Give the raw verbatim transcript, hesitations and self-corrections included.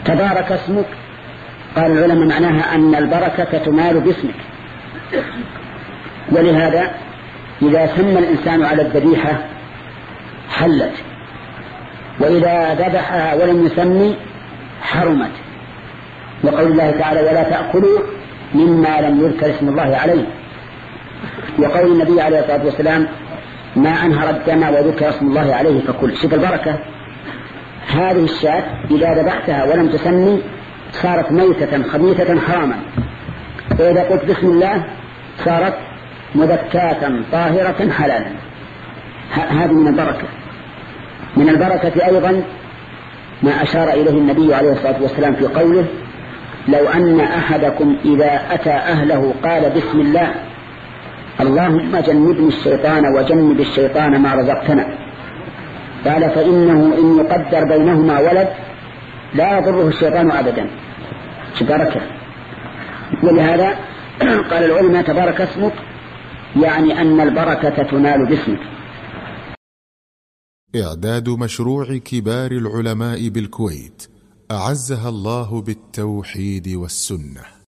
تبارك اسمك، قال العلماء معناها أن البركة تنال باسمك، ولهذا إذا سمى الإنسان على الذبيحة حلت، وإذا ذبحها ولم يسمي حرمت، وقول الله تعالى ولا تأكلوا مما لم يذكر اسم الله عليه، وقول النبي عليه الصلاة والسلام ما أنهر الدم وذكر اسم الله عليه فكل. شوف البركة، هذه الشاة إذا ذبحتها ولم تسمي صارت ميتة خبيثة حراما، وإذا قلت بسم الله صارت مذكاة طاهرة حلالا. هذه من البركة. من البركة أيضا ما أشار إليه النبي عليه الصلاة والسلام في قوله لو أن أحدكم إذا أتى أهله قال بسم الله اللهم جنبني الشيطان وجنب الشيطان ما رزقتنا، قال فإنه إن يقدر بينهما ولد لا يضره الشيطان أبدا. بركة. ولهذا قال العلماء تبارك اسمك يعني أن البركة تنال باسمك. إعداد مشروع كبار العلماء بالكويت أعزها الله بالتوحيد والسنة.